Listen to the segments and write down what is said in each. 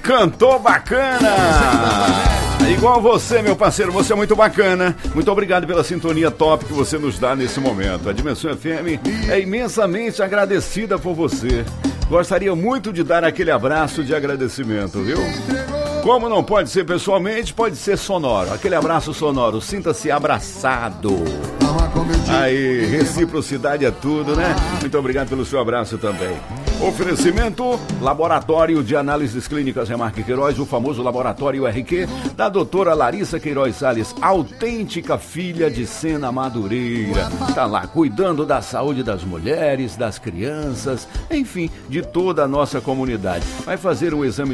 cantou bacana! Igual você, meu parceiro, você é muito bacana. Muito obrigado pela sintonia top que você nos dá nesse momento. A Dimensão FM é imensamente agradecida por você. Gostaria muito de dar aquele abraço de agradecimento, viu? Como não pode ser pessoalmente, pode ser sonoro. Aquele abraço sonoro, sinta-se abraçado. Aí, reciprocidade é tudo, né? Muito obrigado pelo seu abraço também. Oferecimento, Laboratório de Análises Clínicas Remarque Queiroz, o famoso Laboratório RQ, da doutora Larissa Queiroz Salles, autêntica filha de Sena Madureira. Tá lá, cuidando da saúde das mulheres, das crianças, enfim, de toda a nossa comunidade. Vai fazer um exame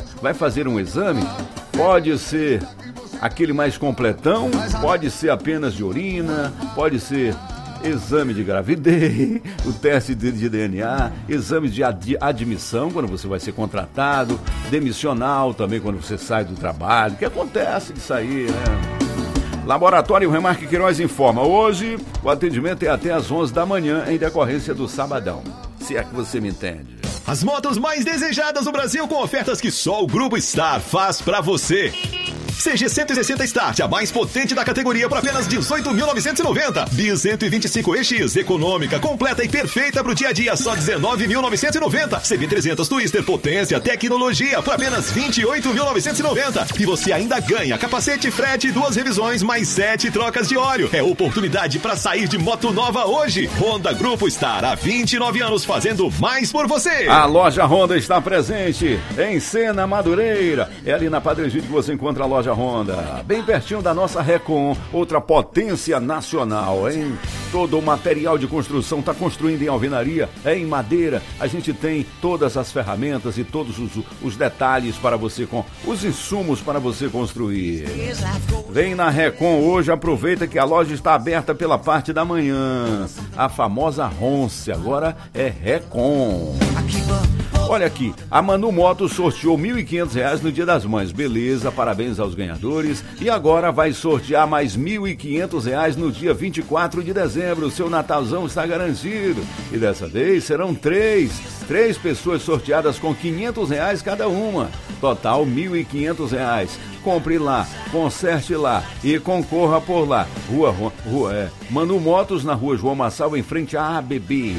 pode ser aquele mais completão, pode ser apenas de urina, pode ser exame de gravidez, o teste de DNA, exame de admissão quando você vai ser contratado, demissional também quando você sai do trabalho, que acontece isso aí, né? Laboratório Remarque Queiroz informa, hoje o atendimento é até às 11 da manhã em decorrência do sabadão, se é que você me entende. As motos mais desejadas no Brasil com ofertas que só o Grupo Star faz pra você. CG 160 Start, a mais potente da categoria por apenas 18.990. Bis 125EX, econômica, completa e perfeita pro dia a dia, só 19.990. CB300 Twister, potência, tecnologia, por apenas 28.990. E você ainda ganha capacete, frete, 2 revisões, mais 7 trocas de óleo. É oportunidade para sair de moto nova hoje. Honda Grupo Star, há 29 anos fazendo mais por você. A loja Honda está presente em Sena Madureira. É ali na Padre Egídio que você encontra a loja Honda, bem pertinho da nossa Recon, outra potência nacional, hein? Todo o material de construção está construindo em alvenaria, é em madeira. A gente tem todas as ferramentas e todos os detalhes para você, com os insumos para você construir. Vem na Recon hoje, aproveita que a loja está aberta pela parte da manhã. A famosa Ronce, agora é Recon. Olha aqui, a Manu Motos sorteou R$ 1.500 no Dia das Mães. Beleza, parabéns aos ganhadores. E agora vai sortear mais R$ 1.500 no dia 24 de dezembro. Seu Natalzão está garantido. E dessa vez serão três pessoas sorteadas com R$ 500 cada uma. Total R$ 1.500. Compre lá, conserte lá e concorra por lá. Manu Motos, na rua João Massalva, em frente à ABB.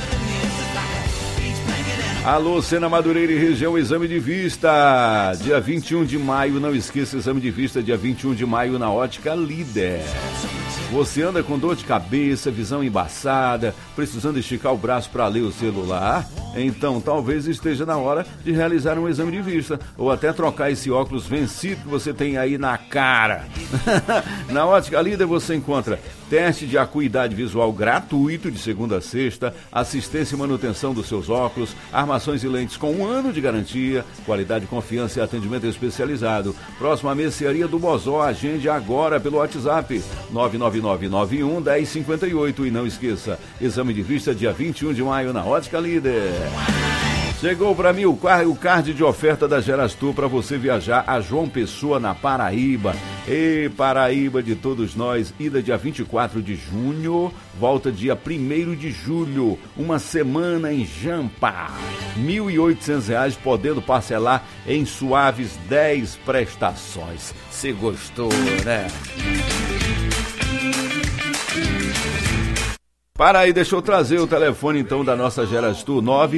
Alô, Sena Madureira e região, exame de vista, dia 21 de maio, não esqueça, exame de vista, dia 21 de maio na Ótica Líder. Você anda com dor de cabeça, visão embaçada, precisando esticar o braço para ler o celular? Então talvez esteja na hora de realizar um exame de vista, ou até trocar esse óculos vencido que você tem aí na cara. Na Ótica Líder você encontra teste de acuidade visual gratuito de segunda a sexta, assistência e manutenção dos seus óculos, armações e lentes com 1 ano de garantia, qualidade, confiança e atendimento especializado. Próxima Mercearia do Bozó, agende agora pelo WhatsApp 99991-1058 e não esqueça, exame de vista dia 21 de maio na Ótica Líder. Chegou para mim o card de oferta da Gerastur para você viajar a João Pessoa, na Paraíba. E Paraíba de todos nós, ida dia 24 de junho, volta dia 1º de julho, uma semana em Jampa. R$ 1.800, podendo parcelar em suaves 10 prestações. Você gostou, né? Para aí, deixa eu trazer o telefone então da nossa Gerastur,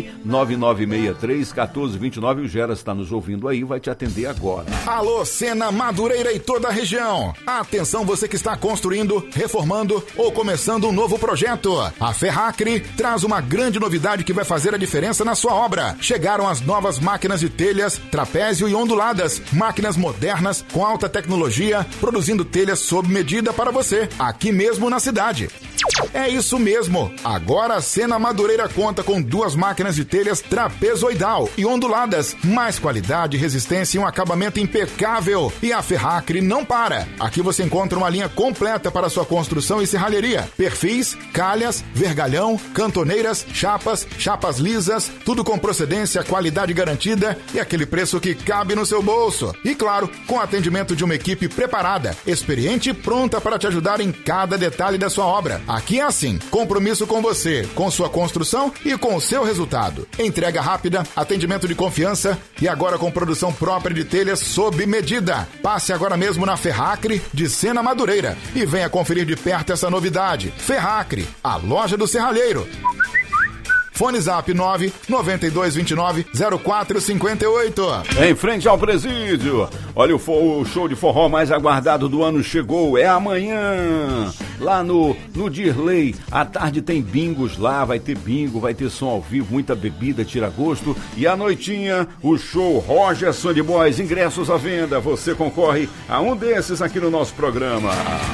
99963-1429. O Geras está nos ouvindo aí, vai te atender agora. Alô, Sena Madureira e toda a região. Atenção, você que está construindo, reformando ou começando um novo projeto. A Ferracri traz uma grande novidade que vai fazer a diferença na sua obra. Chegaram as novas máquinas de telhas, trapézio e onduladas. Máquinas modernas com alta tecnologia, produzindo telhas sob medida para você, aqui mesmo na cidade. É isso mesmo. Agora a Sena Madureira conta com 2 máquinas de telhas trapezoidal e onduladas. Mais qualidade, resistência e um acabamento impecável. E a Ferracri não para. Aqui você encontra uma linha completa para sua construção e serralheria. Perfis, calhas, vergalhão, cantoneiras, chapas lisas, tudo com procedência, qualidade garantida e aquele preço que cabe no seu bolso. E claro, com atendimento de uma equipe preparada, experiente e pronta para te ajudar em cada detalhe da sua obra. Aqui é assim, compromisso com você, com sua construção e com o seu resultado. Entrega rápida, atendimento de confiança e agora com produção própria de telhas sob medida. Passe agora mesmo na Ferracre de Sena Madureira e venha conferir de perto essa novidade. Ferracre, a loja do serralheiro. Fone Zap 992290458. Em frente ao presídio. Olha, o show de forró mais aguardado do ano chegou. É amanhã. Lá no Dirley. À tarde tem bingos lá. Vai ter bingo, vai ter som ao vivo, muita bebida, tira gosto. E à noitinha, o show Roger Sandy Boys. Ingressos à venda. Você concorre a um desses aqui no nosso programa.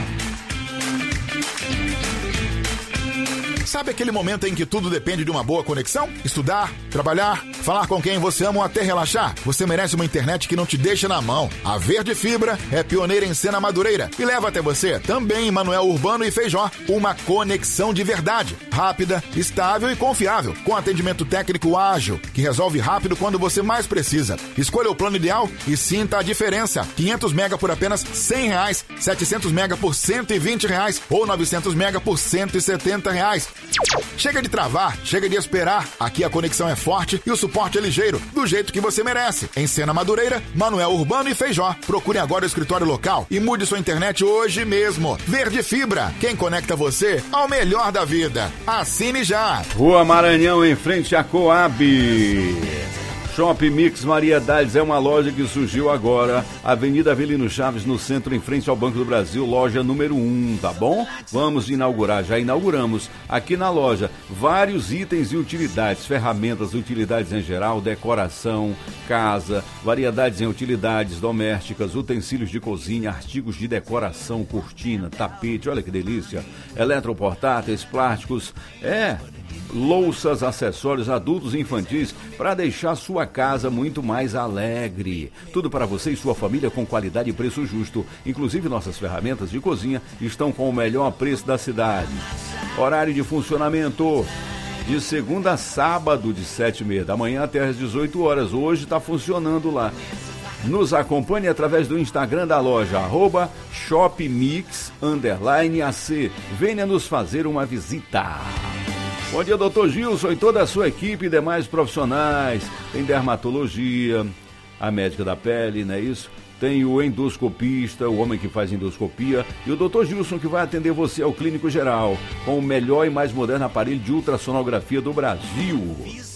Sabe aquele momento em que tudo depende de uma boa conexão? Estudar, trabalhar, falar com quem você ama ou até relaxar? Você merece uma internet que não te deixa na mão. A Verde Fibra é pioneira em Sena Madureira e leva até você, também em Manoel Urbano e Feijó, uma conexão de verdade, rápida, estável e confiável, com atendimento técnico ágil, que resolve rápido quando você mais precisa. Escolha o plano ideal e sinta a diferença. 500 mega por apenas R$100, 700 mega por R$120 ou 900 mega por R$170. Chega de travar, chega de esperar. Aqui a conexão é forte e o suporte é ligeiro, do jeito que você merece. Em Sena Madureira, Manoel Urbano e Feijó. Procure agora o escritório local e mude sua internet hoje mesmo. Verde Fibra, quem conecta você ao melhor da vida. Assine já. Rua Maranhão, em frente à Coab. Shopping Mix Variedades é uma loja que surgiu agora, Avenida Avelino Chaves, no centro, em frente ao Banco do Brasil, loja número 1, tá bom? Vamos inaugurar, já inauguramos aqui na loja vários itens e utilidades, ferramentas, utilidades em geral, decoração, casa, variedades em utilidades domésticas, utensílios de cozinha, artigos de decoração, cortina, tapete, olha que delícia, eletroportáteis, plásticos, louças, acessórios adultos e infantis para deixar sua casa muito mais alegre. Tudo para você e sua família com qualidade e preço justo. Inclusive nossas ferramentas de cozinha estão com o melhor preço da cidade. Horário de funcionamento de segunda a sábado, de 7h30 da manhã até às 18 horas. Hoje está funcionando lá. Nos acompanhe através do Instagram da loja, @shopmix_AC. Venha nos fazer uma visita. Bom dia, doutor Gilson e toda a sua equipe e demais profissionais. Tem dermatologia, a médica da pele, não é isso? Tem o endoscopista, o homem que faz endoscopia, e o doutor Gilson, que vai atender você ao clínico geral, com o melhor e mais moderno aparelho de ultrassonografia do Brasil.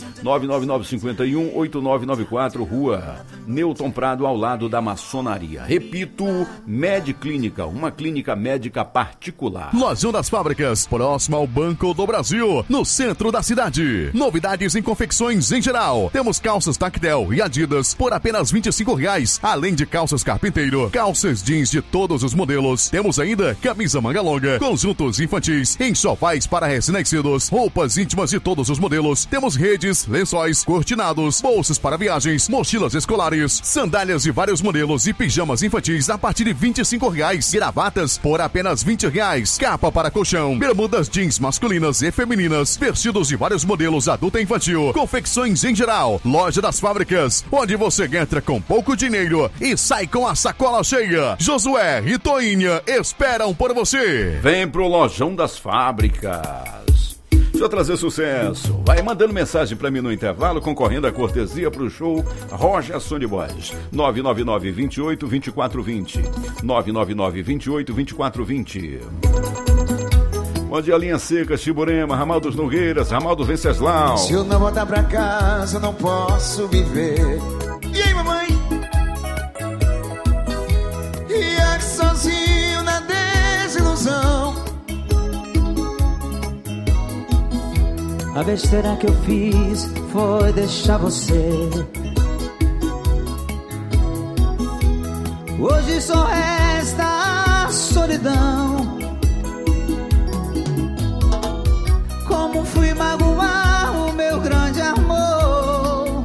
99951-8994, Rua Newton Prado, ao lado da maçonaria. Repito, Medclínica, uma clínica médica particular. Lojão das Fábricas, próximo ao Banco do Brasil, no centro da cidade. Novidades em confecções em geral. Temos calças Tactel e Adidas por apenas R$25, além de calças Carpinteiro, calças jeans de todos os modelos. Temos ainda camisa manga longa, conjuntos infantis, enxovais para recém-nascidos, roupas íntimas de todos os modelos. Temos redes, lençóis, cortinados, bolsas para viagens, mochilas escolares, sandálias de vários modelos e pijamas infantis a partir de R$25, gravatas por apenas R$20, capa para colchão, bermudas jeans masculinas e femininas, vestidos de vários modelos adulto e infantil, confecções em geral. Loja das Fábricas, onde você entra com pouco dinheiro e sai com a sacola cheia. Josué e Toinha esperam por você. Vem pro Lojão das Fábricas. Deixa eu trazer sucesso. Vai mandando mensagem pra mim no intervalo, concorrendo a cortesia pro show Roger Sandy Boys. 999-28-2420. 999-28-2420. Bom dia, Linha Seca, Chiburema, Ramal dos Nogueiras, Ramal do Venceslau. Se eu não voltar pra casa, não posso viver. E aí, mamãe? E aqui sozinho na desilusão. A besteira que eu fiz foi deixar você. Hoje só resta a solidão. Como fui magoar o meu grande amor.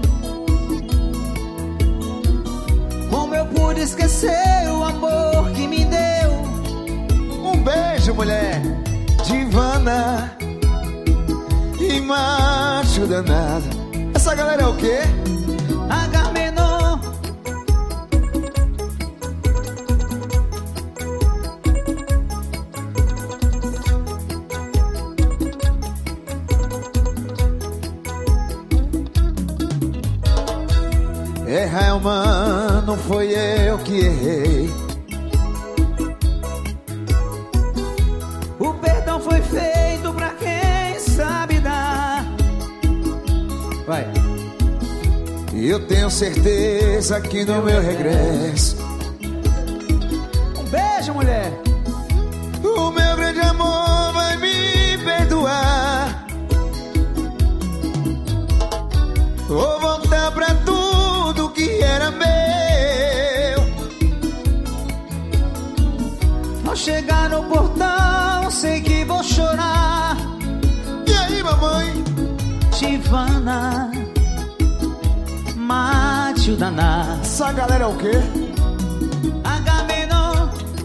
Como eu pude esquecer o amor que me deu. Um beijo, mulher, divana e macho danado. Essa galera é o quê? Agamenon. errar é humano, foi eu que errei. O perdão foi feito pra quem sabe dar. Vai. E eu tenho certeza que no meu regresso, um beijo, mulher. o meu grande amor vai me perdoar. Vou voltar pra tudo que era meu. Ao chegar no portão, sei que vou chorar. E aí, mamãe? Tivana, mate o danar. Essa galera é o quê? Agamenon.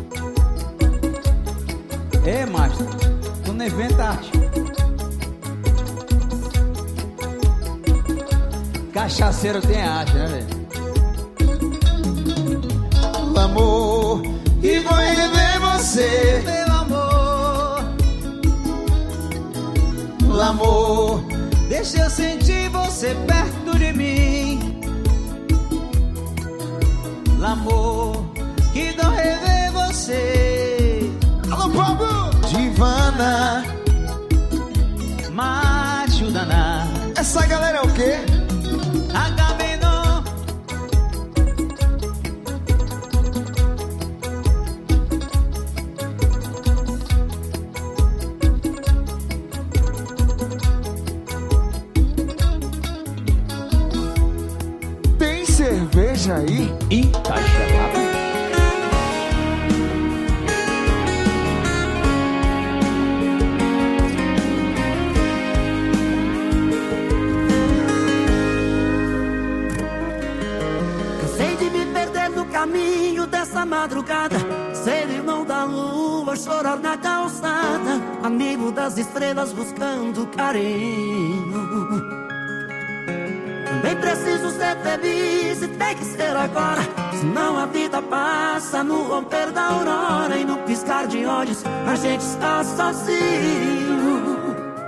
Ei, macho, tu não inventaste. Cachaceiro tem arte, né, velho? Amor, e vou rever você. Meu amor, Amor, deixa eu sentir você perto de mim. Amor, que dó rever você. alô, Pablo! Divana, Mate o danar. essa galera é o quê? Agamenon. Tem cerveja aí? Itaxaí. Cansei de me perder no caminho dessa madrugada, ser irmão da lua, chorar na calçada, amigo das estrelas buscando carinho. Também preciso ser feliz e tem que ser agora, senão a vida passa no romper da aurora, e no piscar de olhos a gente está sozinho.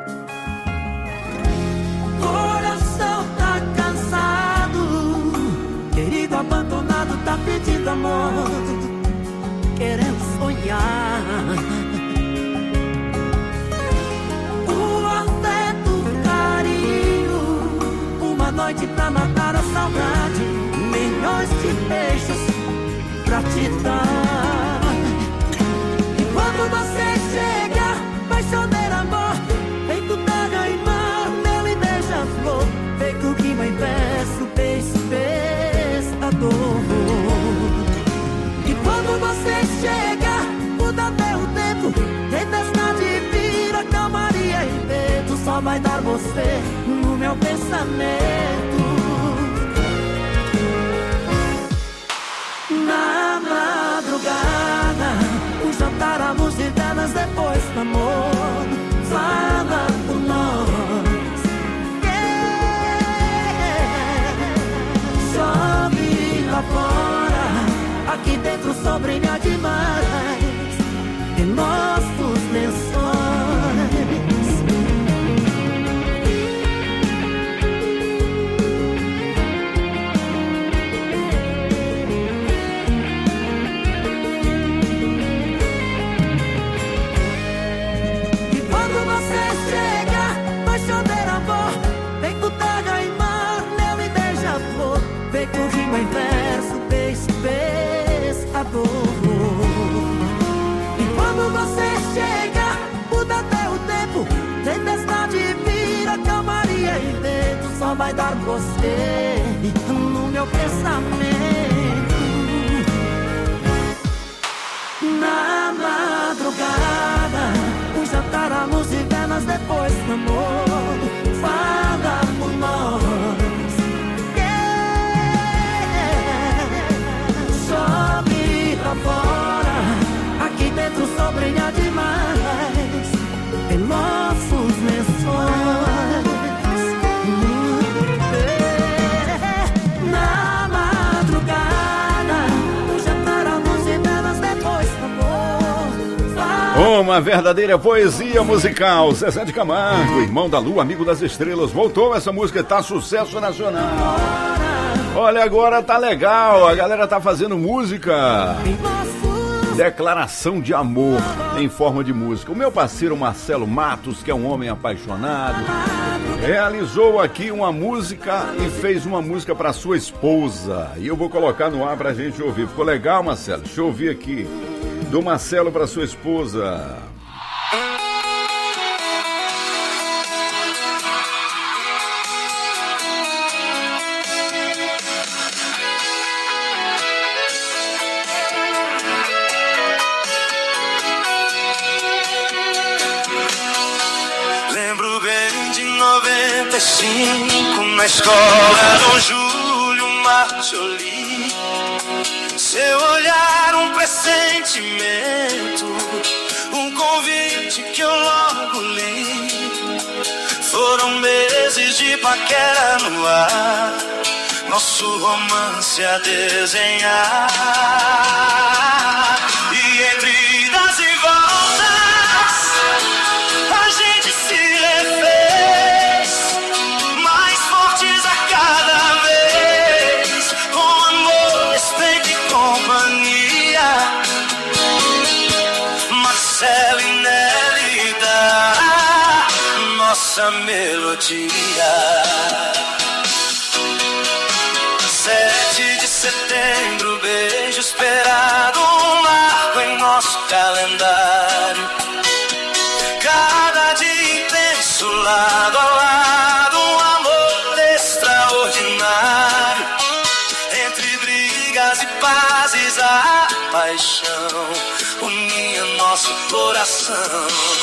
Coração tá cansado, querido abandonado tá pedindo amor, querendo sonhar. O afeto, o carinho, uma noite pra matar a saudade, milhões de beijos pra te dar. E quando você chega, apaixoneiro amor, feito terra e mar, mel e beija-flor, feito rima em verso, beijo, pescador. E quando você chega, muda até o tempo, tempestade vira calmaria e medo, só vai dar você no meu pensamento. Na madrugada, um jantar à luz de velas depois do amor, fala por nós. Chove lá fora, aqui dentro só brilha demais em nossos lençóis. E quando você chega, vai chover amor, feito terra e mar, mel e beija-flor, feito rima em verso, peixe, pescador. E quando você chega, muda até o tempo, tempestade vira calmaria e vento, só vai dar você no meu pensamento. Na madrugada, um jantar à luz de velas depois do amor, fala por nós. Chove lá fora, aqui dentro só brilha demais em nossos lençóis. Na madrugada, um jantar à luz de velas depois do amor, fala. Uma verdadeira poesia musical. Zezé de Camargo, irmão da lua, amigo das estrelas. Voltou, essa música tá sucesso nacional. Olha, agora tá legal, a galera tá fazendo música. Declaração de amor em forma de música. O meu parceiro Marcelo Matos, que é um homem apaixonado, realizou aqui uma música e fez uma música para sua esposa. E eu vou colocar no ar pra gente ouvir. Ficou legal, Marcelo? Deixa eu ouvir aqui. Do Marcelo para sua esposa. Na escola Dom Júlio Marcioli, seu olhar um pressentimento, um convite que eu logo li. Foram meses de paquera no ar, nosso romance a desenhar. E entre idas e voltas a gente se refez, mais fortes a cada vez, com amor, respeito e companhia. Marcelo e Nélida, nossa melodia. 7 de setembro, beijo esperado, um marco em nosso calendário. Cada dia intenso, lado a lado, um amor extraordinário. Entre brigas e pazes, a paixão unia nosso coração.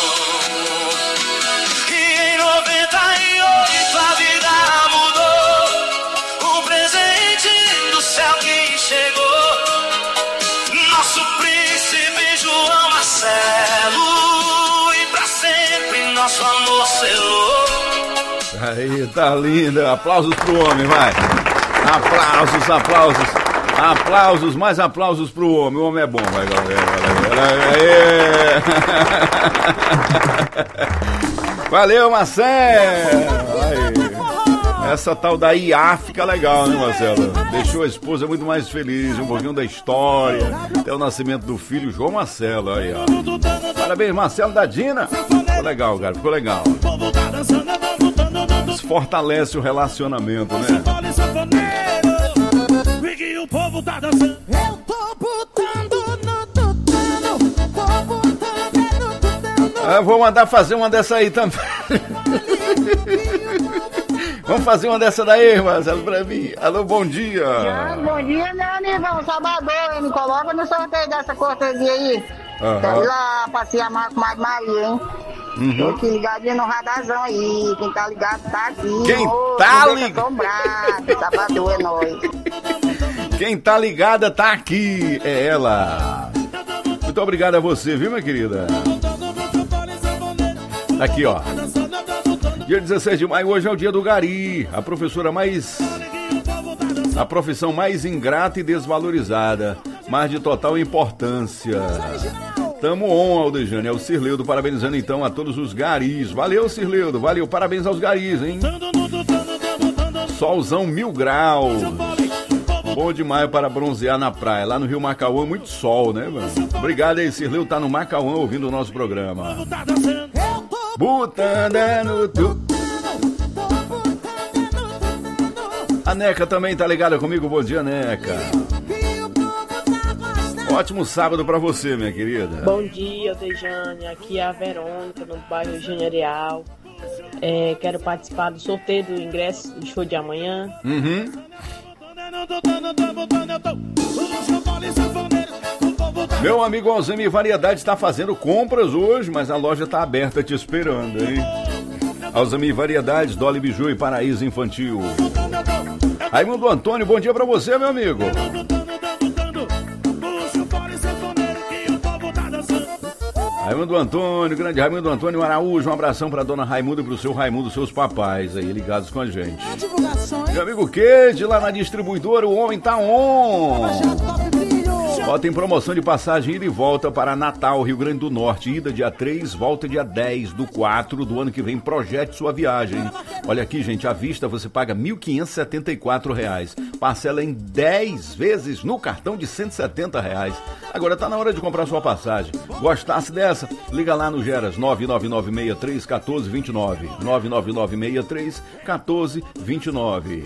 E em 98 a vida mudou, o presente do céu que chegou, nosso príncipe João Marcelo, e pra sempre nosso amor selou. Aí, tá linda. Aplausos pro homem, vai. Aplausos, aplausos. Aplausos, mais aplausos pro homem. O homem é bom, vai, galera. Valeu, Marcelo. Aí. Essa tal da IA fica legal, né, Marcelo? Deixou a esposa muito mais feliz, um pouquinho da história, até o nascimento do filho João Marcelo. Aí, ó. Parabéns, Marcelo da Dina. Ficou legal, cara, ficou legal. Isso fortalece o relacionamento, né? O povo tá dançando. Eu tô botando no tutano. Eu vou mandar fazer uma dessa aí também. Vamos fazer uma dessa daí, Marcelo, pra mim. Alô, bom dia. Bom dia, meu amigão, Salvador. Me coloca no sorteio dessa cortesia aí. Quero ir lá passear mais com mais Maria, hein? Tô aqui ligadinho no radarzão aí. Quem tá ligado tá aqui. Quem tá ligado? Salvador é nóis. Quem tá ligada tá aqui, é ela. Muito obrigado a você, viu, minha querida? Aqui, ó. Dia 16 de maio, hoje é o dia do gari. A profissão mais ingrata e desvalorizada, mas de total importância. Tamo on, Aldejane. É o Cirleudo parabenizando então a todos os garis. Valeu, Cirleudo. Valeu, parabéns aos garis, hein? Solzão 1000 graus. Bom demais para bronzear na praia. Lá no Rio Macauã, muito sol, né, mano? Obrigado aí, Cirleu. Tá no Macauã ouvindo o nosso programa. Butando tu. A Neca também tá ligada comigo. Bom dia, Neca. Ótimo sábado pra você, minha querida. Bom dia, Dejane. Aqui é a Verônica, no bairro Engenharial. Quero participar do sorteio do ingresso do show de amanhã. Meu amigo Alzheimer Variedade está fazendo compras hoje, mas a loja está aberta te esperando, hein? Alzheimer Variedades, Dolly Biju e Paraíso Infantil. Raimundo Antônio, bom dia pra você, meu amigo. Raimundo Antônio, grande Raimundo Antônio Araújo, um abração pra dona Raimundo e pro seu Raimundo, seus papais aí ligados com a gente. Meu amigo Kede, lá na distribuidora, o homem tá on. Ó, tem promoção de passagem ida e volta para Natal, Rio Grande do Norte. Ida dia 3, volta dia 10/4 do ano que vem. Projete sua viagem. Olha aqui, gente, à vista você paga R$ 1.574. Parcela em 10 vezes no cartão de R$ 170. Agora tá na hora de comprar sua passagem. Gostasse dessa? Liga lá no Geras 999631429. 999631429.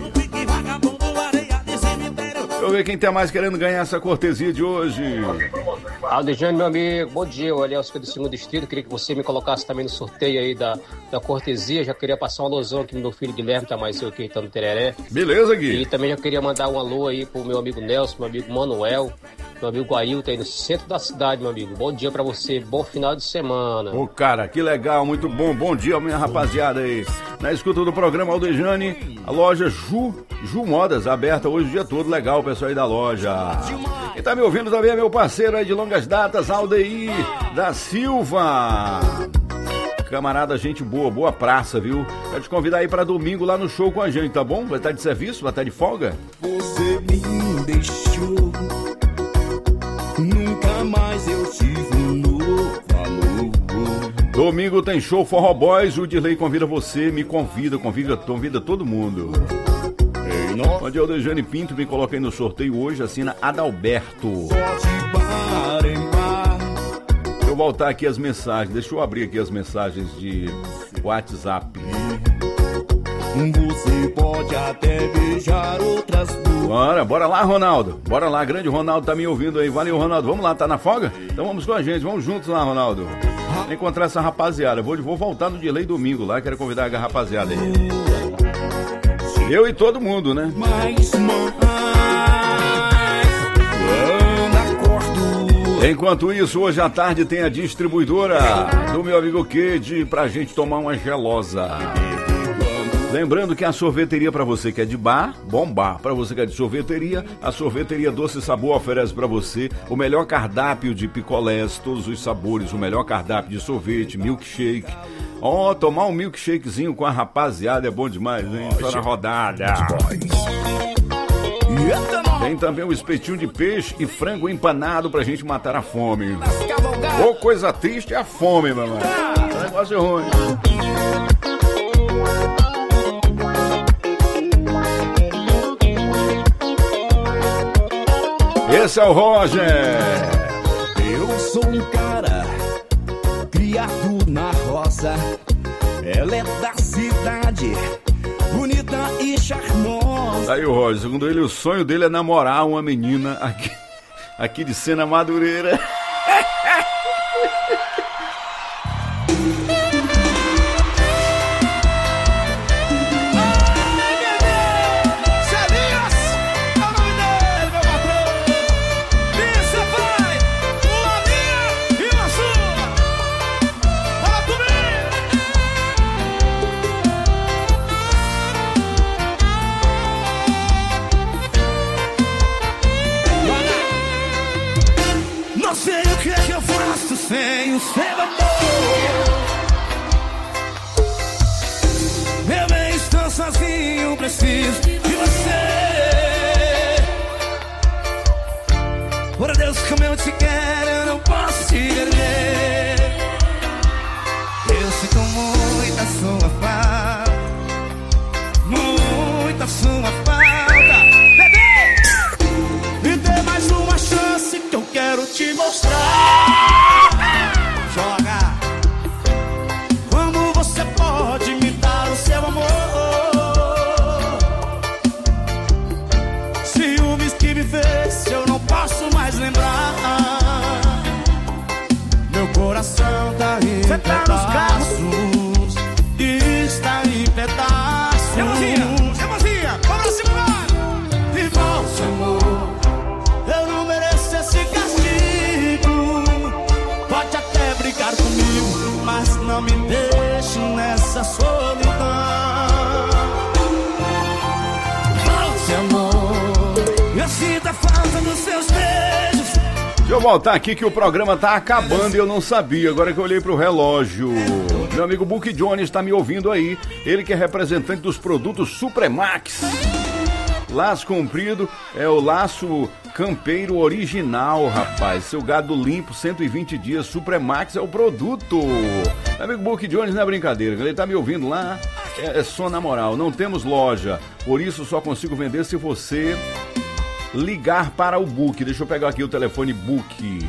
Deixa eu ver quem tá mais querendo ganhar essa cortesia de hoje. Aldejane, meu amigo, bom dia. Eu Eliel do segundo distrito. Queria que você me colocasse também no sorteio aí da cortesia. Já queria passar um alusão aqui no meu filho Guilherme, tá mais eu que tá no Tereré. Beleza, Gui. E também já queria mandar um alô aí pro meu amigo Nelson, meu amigo Manuel, meu amigo Ailton aí no centro da cidade, meu amigo. Bom dia pra você, bom final de semana. Ô, cara, que legal, muito bom. Bom dia, minha rapaziada aí. Na escuta do programa Aldejane, a loja Ju Modas, aberta hoje o dia todo. Legal, o pessoal aí da loja. E tá me ouvindo também, meu parceiro aí de longas datas, Aldeir da Silva. Camarada, gente boa, boa praça, viu? Quero te convidar aí pra domingo lá no show com a gente, tá bom? Vai estar de serviço, vai estar de folga? Você me deixou, nunca mais eu tive um novo amor. Domingo tem show Forró Boys, o Dirley convida você, me convida todo mundo. Onde é o Aldejane Pinto, me coloca aí no sorteio hoje, assina Adalberto. Deixa eu voltar aqui as mensagens, deixa eu abrir aqui as mensagens de WhatsApp. Você pode até beijar outras bocas. Bora lá, Ronaldo. Bora lá, grande Ronaldo tá me ouvindo aí. Valeu, Ronaldo. Vamos lá, tá na folga? Então vamos com a gente, vamos juntos lá, Ronaldo. Encontrar essa rapaziada. Vou voltar no Delay domingo lá, quero convidar a rapaziada aí. Eu e todo mundo, né? Enquanto isso, hoje à tarde tem a distribuidora do meu amigo Ked pra gente tomar uma gelosa. Lembrando que a sorveteria para você que é de bar, bom bar. Para você que é de sorveteria, a sorveteria Doce Sabor oferece para você o melhor cardápio de picolés, todos os sabores, o melhor cardápio de sorvete, milkshake. Ó, tomar um milkshakezinho com a rapaziada é bom demais, hein? Só na rodada. Tem também o espetinho de peixe e frango empanado pra gente matar a fome. Ô, coisa triste é a fome, mamãe. O negócio é ruim. Esse é o Roger. Eu sou um cara criado na roça. Ela é da cidade, bonita e charmosa. Aí o Roger, segundo ele, o sonho dele é namorar uma menina aqui de Sena Madureira. Sem o seu amor, meu bem, estou sozinho, preciso de você. Por Deus, como eu te quero, eu não posso te perder. Eu sinto muita sua falta, muita sua falta. Bebê, me dê mais uma chance que eu quero te mostrar. Joga, como você pode me dar o seu amor? Ciúmes que me fez, eu não posso mais lembrar. Meu coração tá em pedaços, está em pedaços. Emozinha, vamos segurar. E volte, amor, eu não mereço esse castigo. Pode até brigar comigo, mas não me deixe nessa solidão. Volte, amor, eu sinto a falta dos seus beijos. Deixa eu voltar aqui que o programa tá acabando e eu não sabia, agora que eu olhei pro relógio. Meu amigo Book Jones está me ouvindo aí, ele que é representante dos produtos Supremax. Laço comprido é o laço Campeiro original, rapaz. Seu gado limpo, 120 dias. Supremax é o produto. Meu amigo Book Jones não é brincadeira. Ele tá me ouvindo lá. É só na moral. Não temos loja. Por isso só consigo vender se você ligar para o Book. Deixa eu pegar aqui o telefone Book.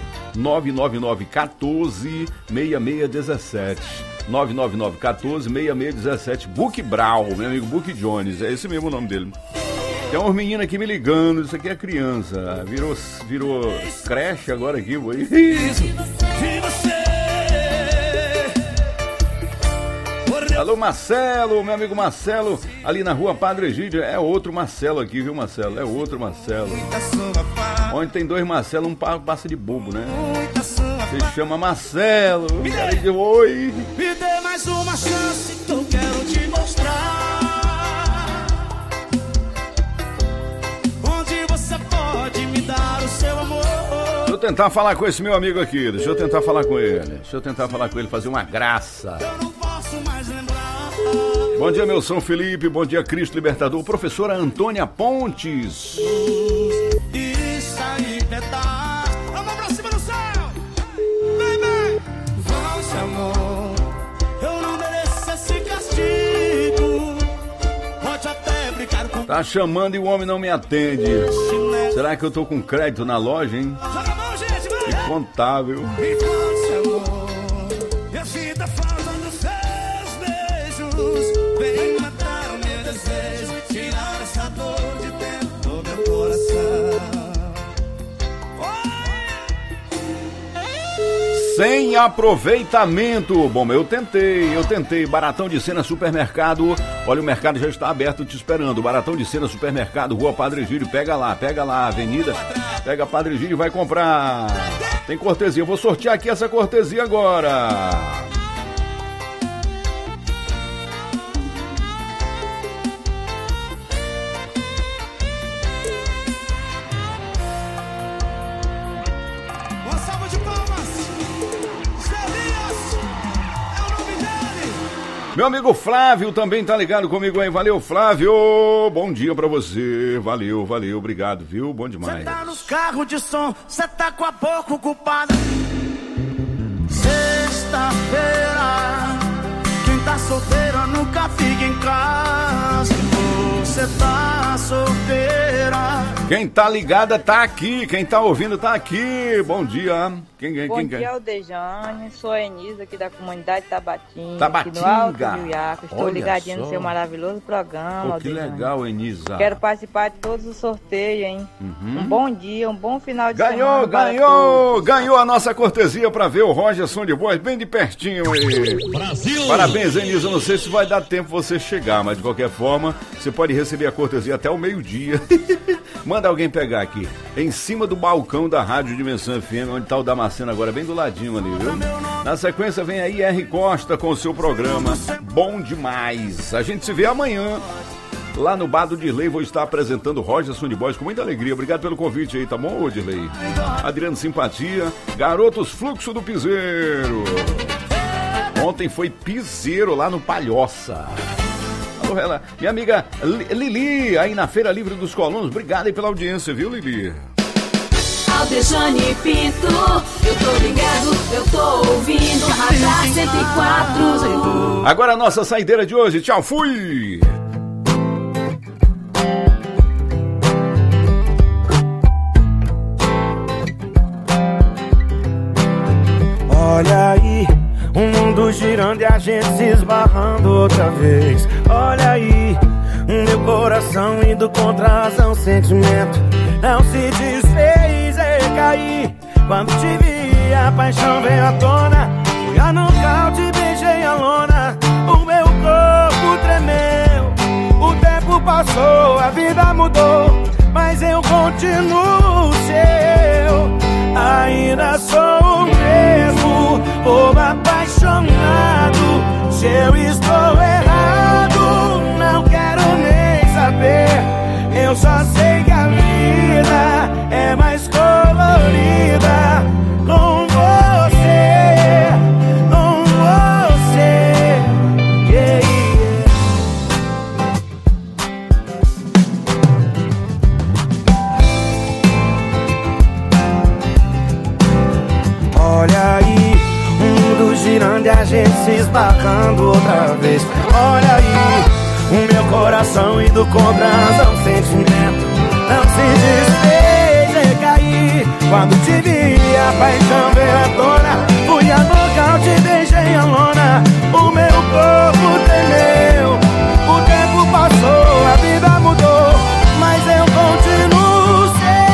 999-14-6617. 999-14-6617. Book Brau, meu amigo Book Jones. É esse mesmo o nome dele. Tem uns meninos aqui me ligando. Isso aqui é criança. Virou creche agora aqui. Isso. Alô, Marcelo, meu amigo Marcelo, ali na rua Padre Egídio. É outro Marcelo aqui, viu, Marcelo? É outro Marcelo. Onde tem dois Marcelo, um passa de bobo, né? Se chama Marcelo. Cara de oi. Me dê mais uma chance que eu quero te mostrar. Onde você pode me dar o seu amor. Deixa eu tentar falar com esse meu amigo aqui. Deixa eu tentar falar com ele. Fazer uma graça. Bom dia, meu São Felipe. Bom dia, Cristo Libertador. Professora Antônia Pontes. Isso aí, petar. Vamos pra cima do céu. Vem, vem. Vamos, amor. Eu não mereço esse castigo. Pode até brincar com... Tá chamando e o homem não me atende. Será que eu tô com crédito na loja, hein? Joga a mão, gente, vai. Que contável. E vamos, amor. E a vida falta dos seus beijos. Vem matar o meu desejo, tirar essa dor de dentro do meu coração. Sem aproveitamento. Bom, eu tentei. Baratão de Sena Supermercado. Olha, o mercado já está aberto te esperando. Baratão de Sena Supermercado, Rua Padre Egídio. Pega lá, avenida. Pega Padre Egídio e vai comprar. Tem cortesia. Eu vou sortear aqui essa cortesia agora. Meu amigo Flávio também tá ligado comigo aí. Valeu, Flávio. Bom dia pra você. Valeu, obrigado, viu? Bom demais. Cê tá nos carros de som, cê tá com a boca ocupada. Sexta-feira, quem tá solteira nunca fica em casa. Você tá solteira. Quem tá ligada tá aqui, quem tá ouvindo tá aqui. Bom dia. Bom dia, Aldejane. Sou a Enisa aqui da comunidade Tabatinga. Aqui no Alto do Iaco. Estou ligadinha no seu maravilhoso programa. Que legal, Enisa. Quero participar de todos os sorteios, hein? Um bom dia, um bom final de semana. Ganhou a nossa cortesia pra ver o Roger Som de Voz bem de pertinho aí. Brasil! Parabéns, Enisa. Não sei se vai dar tempo você chegar, mas de qualquer forma, você pode receber a cortesia até o meio-dia. Manda alguém pegar aqui, em cima do balcão da Rádio Dimensão FM, onde tá o Damasceno agora, bem do ladinho ali, viu? Na sequência vem aí R. Costa com o seu programa Bom Demais. A gente se vê amanhã, lá no Bar do Dirley. Vou estar apresentando Roger Son de Boys com muita alegria. Obrigado pelo convite aí, tá bom, Dirley? Adriano Simpatia, Garotos Fluxo do Piseiro. Ontem foi piseiro lá no Palhoça. Minha amiga Lili, aí na Feira Livre dos Colonos. Obrigado aí pela audiência, viu, Lili? Aldejane Pinto, eu tô ligado, eu tô ouvindo Radar 104. Agora a nossa saideira de hoje. Tchau, fui! Olha aí, o mundo girando e a gente se esbarrando outra vez. Olha aí, meu coração indo contra a razão, sentimento não se desfez, caí. Quando te vi, a paixão veio à tona. Fui a nocaute, beijei a lona. O meu corpo tremeu. O tempo passou, a vida mudou, mas eu continuo seu. Ainda sou o mesmo, povo apaixonado. Se eu estou errado, não quero nem saber. Eu só sei que a vida é mais colorida com você, com você. Yeah, yeah. grande, a gente se esbarrando outra vez. Olha aí, o meu coração indo cobrança, um sentimento não se desfez, recaí. Quando te vi, a paixão veio à tona. Fui a nocaute, deixei a lona. O meu corpo tremeu, o tempo passou, a vida mudou, mas eu continuo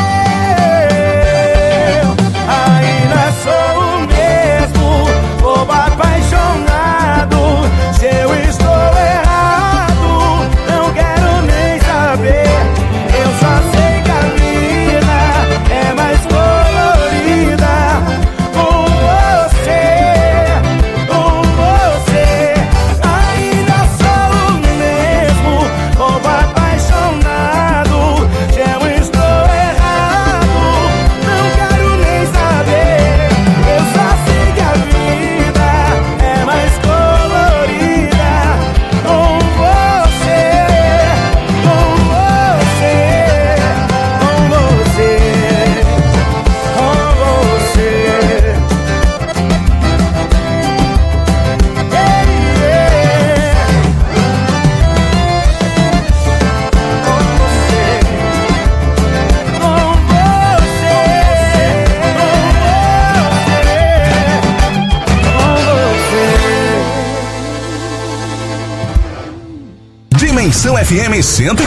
seu. Ainda sou o mesmo, bobo apaixonado. Se eu estou errado, não quero nem saber. Eu só sei que a vida é mais colorida com você, com você. Ainda sou o mesmo, bobo apaixonado. Se eu estou errado, não quero nem saber. Eu só sei que a vida é mais colorida com você, com você, com você, com você. Dimensão FM 104,9.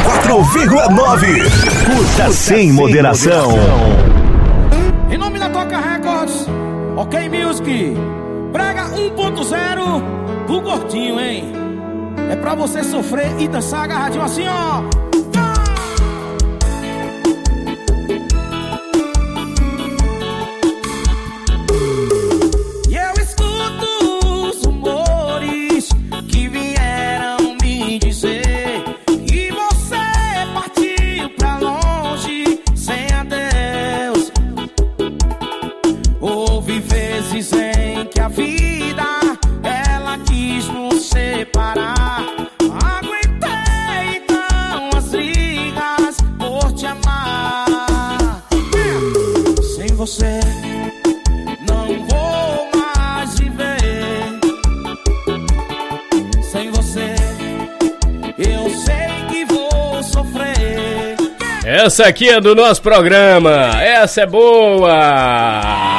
Curta sem moderação. Em nome da Toca Records, OK Music, Brega 1.0 do Gordinho, hein? É pra você sofrer e dançar agarradinho assim, ó. E eu escuto os rumores que vieram me dizer que você partiu pra longe sem adeus. Houve vezes em que a vida ela quis nos separar. Aguentei então as brigas por te amar. Sem você não vou mais viver. Sem você eu sei que vou sofrer. Essa aqui é do nosso programa, essa é boa!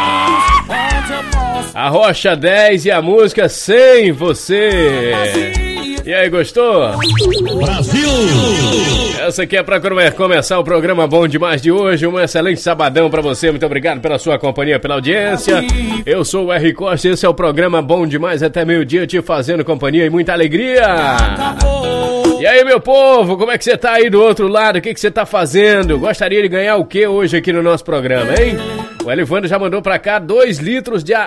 A Rocha 10 e a música Sem Você. E aí, gostou? Brasil! Essa aqui é pra começar o programa bom demais de hoje. Um excelente sabadão pra você. Muito obrigado pela sua companhia, pela audiência. Eu sou o R. Costa e esse é o programa bom demais até meio-dia, te fazendo companhia e muita alegria. E aí, meu povo, como é que você tá aí do outro lado? O que você tá fazendo? Gostaria de ganhar o que hoje aqui no nosso programa, hein? O Elivandro já mandou pra cá 2 litros de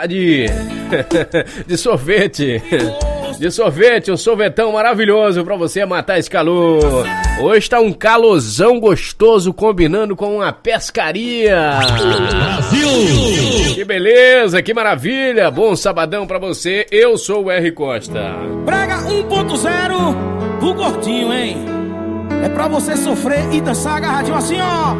sorvete. De sorvete, um sorvetão maravilhoso pra você matar esse calor. Hoje tá um calorzão gostoso combinando com uma pescaria. Brasil! Que beleza, que maravilha. Bom sabadão pra você. Eu sou o R. Costa. Brega 1.0 do Gordinho, hein? É pra você sofrer e dançar agarradinho assim, ó.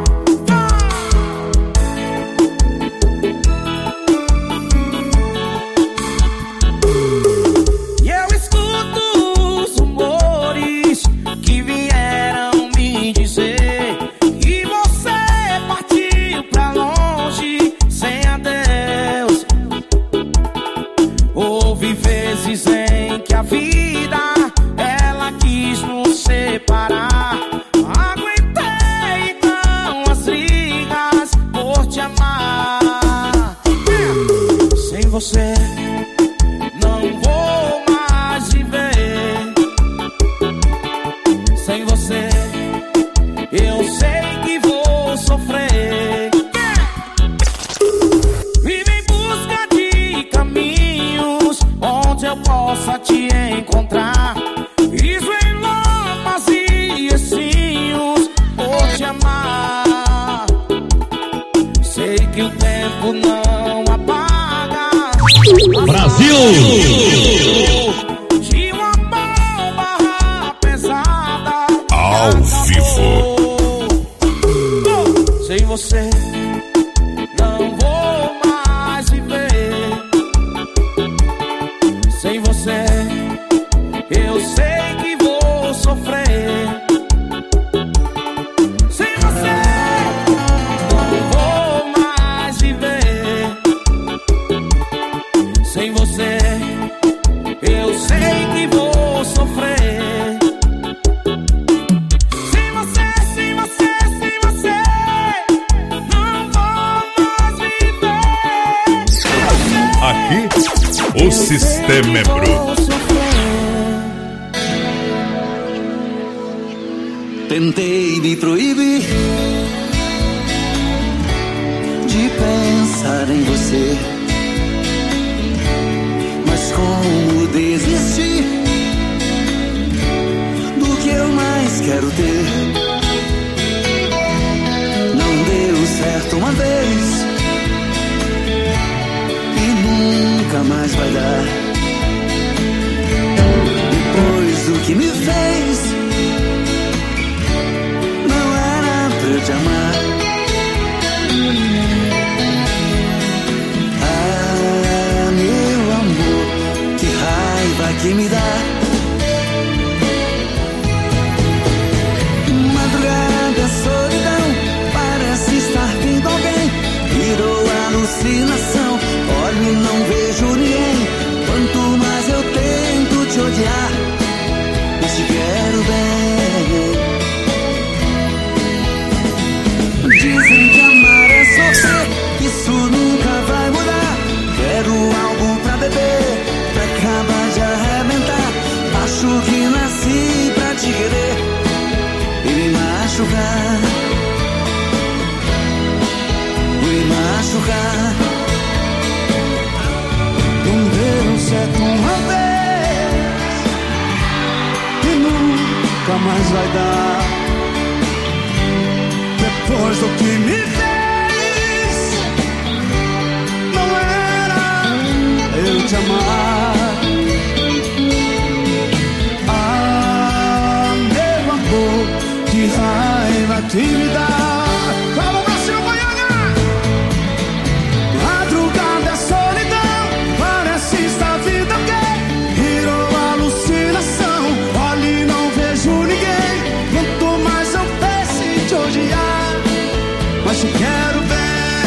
E eu escuto os rumores que vieram me dizer que você partiu pra longe sem adeus. Houve vezes em que a vida ela quis nos separar. Aguentei então as brigas por te amar. Sem você não vou mais viver. Sem você eu sei que vou sofrer. Vive em busca de caminhos onde eu possa te encontrar. Isso em lamas e espinhos por te amar. Sei que o tempo não apaga. Brasil! De uma bomba pesada ao vivo. Sem você não vou mais viver. você. Eu sei que vou sofrer. Sem você, sem você, sem você, não vou mais viver. Aqui, o sistema é bruto. Tentei me proibir de pensar em você, mas como desistir do que eu mais quero ter? Não deu certo uma vez e nunca mais vai dar. Depois do que me fez, eu te amar. Ah, meu amor, que raiva que me dá. Madrugada, solidão, parece estar vindo alguém. Virou alucinação, olho e não vejo ninguém. Quanto mais eu tento te odiar, mas te quero bem. Dizem que amar é sofrer, isso nunca vai mudar. Quero algo pra beber, pra acabar de arrebentar. Acho que nasci pra te querer e me machucar. E me machucar. Não deu certo uma vez e nunca mais vai dar. Depois do que me fez, não era eu te amar. Ah, meu amor, que raiva que me dá. Vamos, Brasil, Goiânia! Madrugada é solidão, parece estar vindo alguém. Virou alucinação, olhe e não vejo ninguém. Quanto mais eu penso em te odiar, mas te quero bem.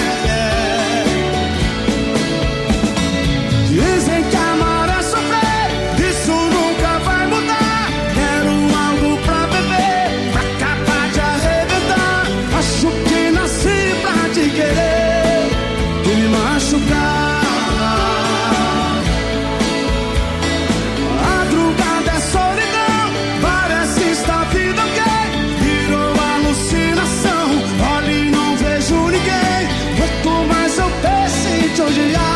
Dizem que amar é sofrer, isso nunca vai mudar. Quero algo pra beber, pra acabar de arrebentar. Acho que nasci pra te querer e me machucar. Madrugada é solidão, parece estar vindo alguém. Virou alucinação, olhe e não vejo ninguém. Quanto mais eu penso em te odiar,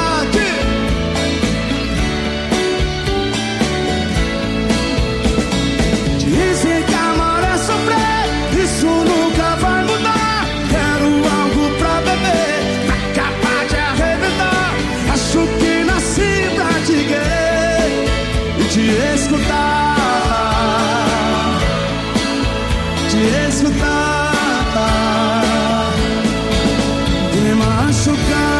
dizem que amar é sofrer, isso nunca vai mudar. Quero algo pra beber, pra acabar de arrebentar. Acho que nasci pra te querer e te escutar. Te escutar e me machucar.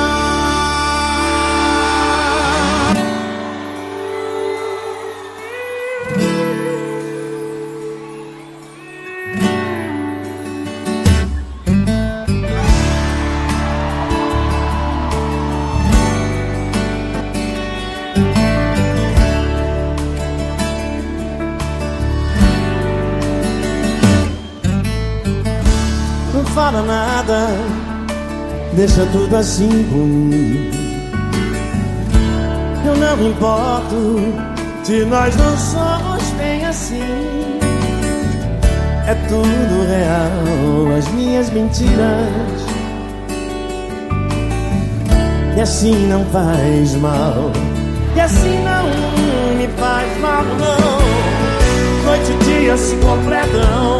Não fala nada, deixa tudo assim por mim. Eu não me importo se nós não somos bem assim. É tudo real, as minhas mentiras. E assim não faz mal, e assim não me faz mal, não. Noite e dia se completam.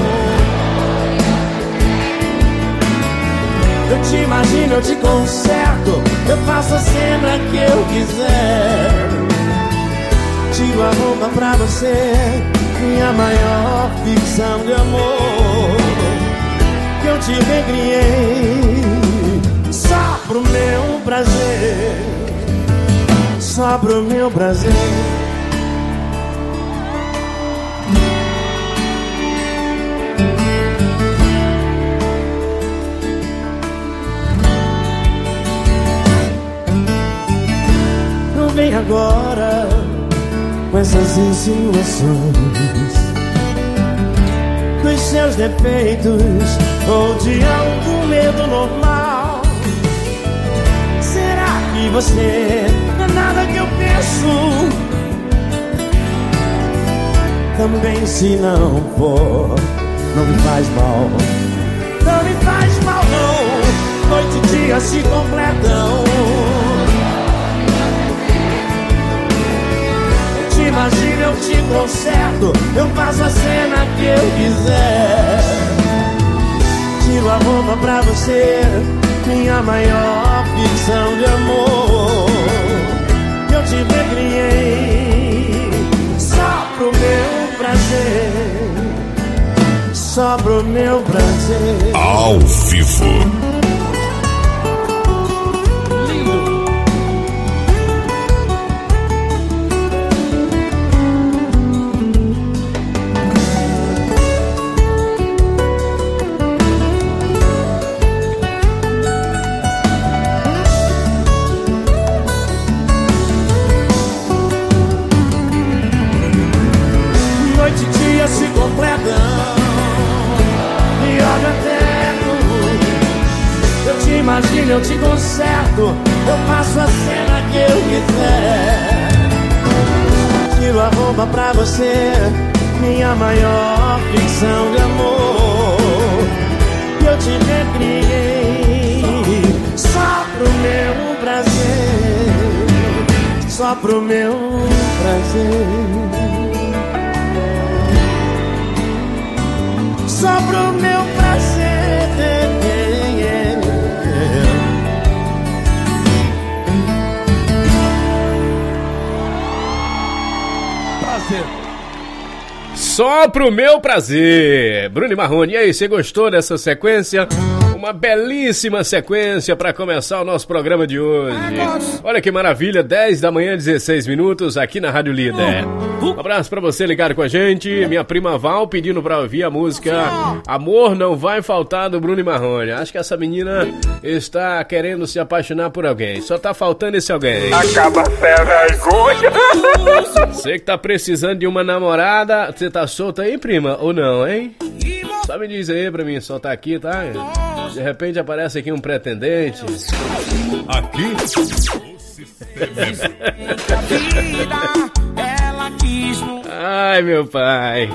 Eu te imagino, eu te conserto, eu faço a cena que eu quiser. Tiro a roupa pra você, minha maior ficção de amor. Que eu te recriei só pro meu prazer, só pro meu prazer. vem agora com essas insinuações dos seus defeitos ou de algum medo normal? Será que você não é nada que eu penso? Também se não for, não me faz mal. Não me faz mal não, noite e dia se completam. Eu te imagino, eu te conserto, eu faço a cena que eu quiser. Tiro a roupa pra você, minha maior ficção de amor. Eu te recriei só pro meu prazer, só pro meu prazer. Ao vivo. Se completam e olha eterno. Eu te imagino, eu te conserto, eu faço a cena que eu quiser. Tiro a roupa pra você, minha maior ficção de amor. Eu te recriei só pro meu prazer, só pro meu prazer. Só pro meu prazer. Prazer. Só pro meu prazer. Bruno e Marrone, e aí, você gostou dessa sequência? Uma belíssima sequência para começar o nosso programa de hoje. Olha que maravilha, 10 da manhã, 16 minutos, aqui na Rádio Líder. Um abraço para você ligado com a gente. Minha prima Val pedindo para ouvir a música Amor Não Vai Faltar, do Bruno e Marrone. Acho que essa menina está querendo se apaixonar por alguém. Só tá faltando esse alguém. Acaba sem vergonha. Você que tá precisando de uma namorada, você tá solta aí, prima? Ou não, hein? Só me diz aí pra mim soltar aqui, tá? De repente aparece aqui um pretendente. Aqui? Ai, meu pai.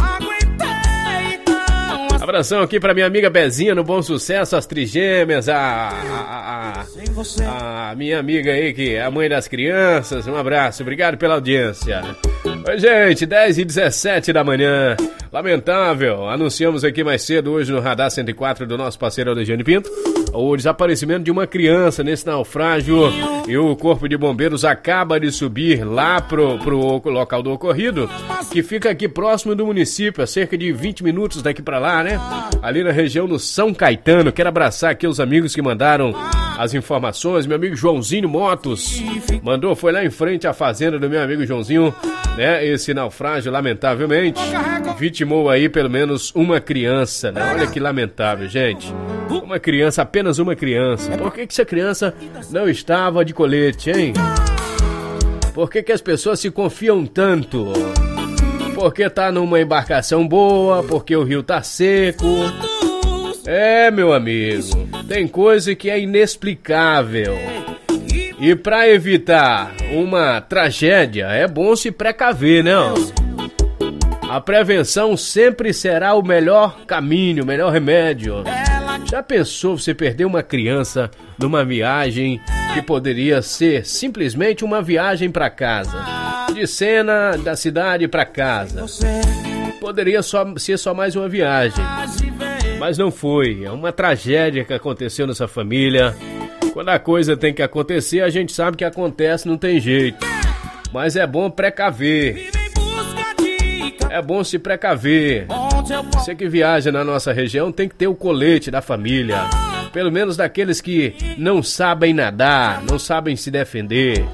Abração aqui pra minha amiga Bezinha no Bom Sucesso, as trigêmeas, a minha amiga aí que é a mãe das crianças. Um abraço, obrigado pela audiência. Oi, gente, 10h17 da manhã. Lamentável, anunciamos aqui mais cedo hoje no Radar 104 do nosso parceiro Alexandre Pinto o desaparecimento de uma criança nesse naufrágio e o Corpo de Bombeiros acaba de subir lá pro local do ocorrido, que fica aqui próximo do município, a cerca de 20 minutos daqui pra lá, né? Ali na região do São Caetano. Quero abraçar aqui os amigos que mandaram as informações. Meu amigo Joãozinho Motos mandou, foi lá em frente à fazenda do meu amigo Joãozinho, né? Esse naufrágio, lamentavelmente, vitimou aí pelo menos uma criança, né? Olha que lamentável, gente. Uma criança, apenas uma criança. Por que essa criança não estava de colete, hein? Por que as pessoas se confiam tanto? Porque tá numa embarcação boa, porque o rio tá seco. É, meu amigo, tem coisa que é inexplicável. E para evitar uma tragédia, é bom se precaver, não? A prevenção sempre será o melhor caminho, o melhor remédio. Já pensou você perder uma criança numa viagem que poderia ser simplesmente uma viagem para casa? De cena da cidade para casa. Poderia ser só mais uma viagem. Mas não foi. É uma tragédia que aconteceu nessa família. Quando a coisa tem que acontecer, a gente sabe que acontece, não tem jeito. Mas é bom precaver. É bom se precaver. Você que viaja na nossa região tem que ter o colete da família. Pelo menos daqueles que não sabem nadar, não sabem se defender.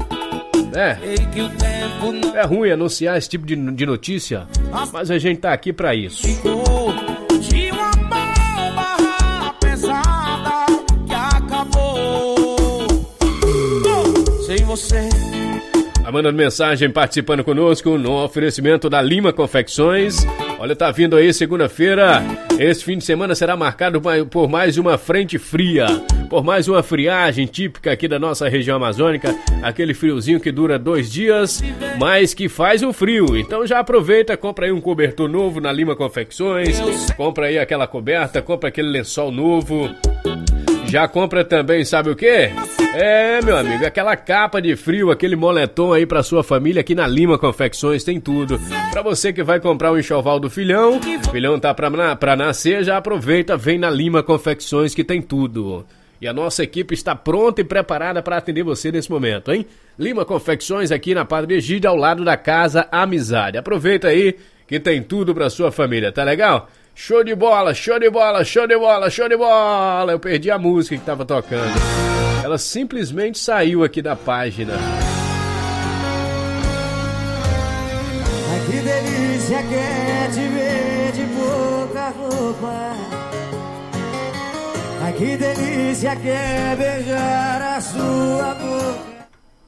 É ruim anunciar esse tipo de notícia, mas a gente tá aqui pra isso. De uma bomba pesada que acabou. Sem você Tá mandando mensagem, participando conosco no oferecimento da Lima Confecções. Olha, tá vindo aí segunda-feira. Esse fim de semana será marcado por mais uma frente fria, por mais uma friagem típica aqui da nossa região amazônica. Aquele friozinho que dura 2 dias, mas que faz um frio. Então já aproveita, compra aí um cobertor novo na Lima Confecções. Compra aí aquela coberta, compra aquele lençol novo. Já compra também, sabe o quê? Meu amigo, aquela capa de frio, aquele moletom aí pra sua família. Aqui na Lima Confecções tem tudo. Pra você que vai comprar o enxoval do filhão, o filhão tá pra nascer, já aproveita, vem na Lima Confecções que tem tudo. E a nossa equipe está pronta e preparada para atender você nesse momento, hein? Lima Confecções aqui na Padre Egídio, ao lado da Casa Amizade. Aproveita aí que tem tudo pra sua família, tá legal? Show de bola, show de bola, show de bola, show de bola! Eu perdi a música que tava tocando. Ela simplesmente saiu aqui da página. Ai, que delícia que é te ver de pouca roupa. Ai, que delícia que é beijar a sua boca.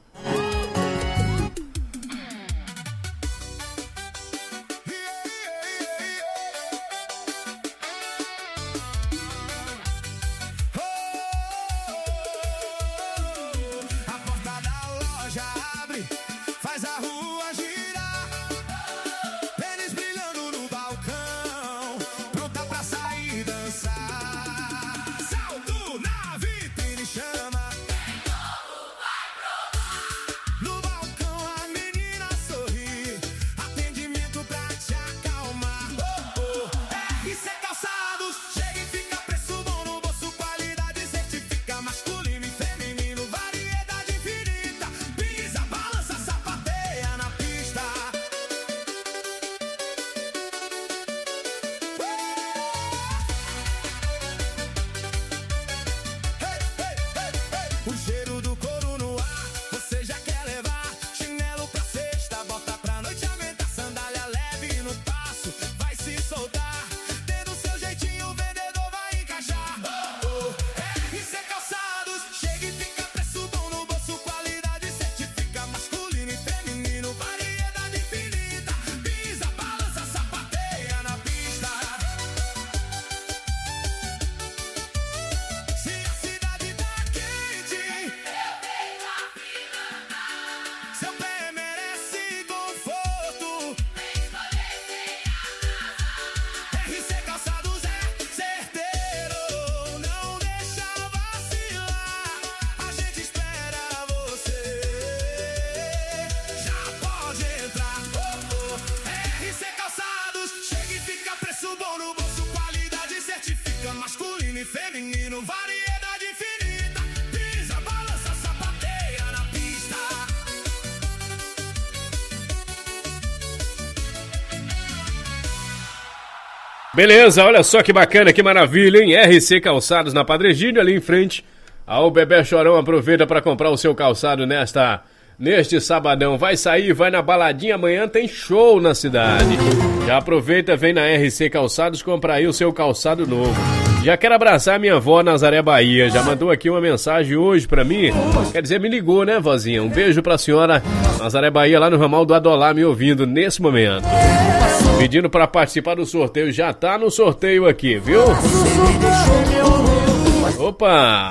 O cheiro do couro no ar, você já quer levar chinelo pra sexta, bota pra noite aguentar, sandália leve no passo, vai se soltar, tendo seu jeitinho o vendedor vai encaixar. RC Calçados, chega e fica preço bom no bolso, qualidade certifica, masculino e feminino, variedade infinita, pisa, balança, sapateia na pista. Se a cidade tá quente, seu pé merece conforto. RC Calçados é certeiro, não deixa vacilar. A gente espera você, já pode entrar. RC Calçados, chega e fica preço bom no bolso, qualidade certifica, masculino e feminino, variedade infinita, pisa, balança, sapateia na pista. Beleza, olha só que bacana, que maravilha, hein? RC Calçados na Padre Egídio, ali em frente ao Bebê Chorão. Aproveita para comprar o seu calçado neste sabadão. Vai sair, vai na baladinha, amanhã tem show na cidade. Já aproveita, vem na RC Calçados comprar aí o seu calçado novo. Já quero abraçar minha avó Nazaré Bahia, já mandou aqui uma mensagem hoje pra mim, quer dizer, me ligou, né, vozinha? Um beijo pra senhora Nazaré Bahia lá no ramal do Adolá, me ouvindo nesse momento. Pedindo pra participar do sorteio, já tá no sorteio aqui, viu? Opa!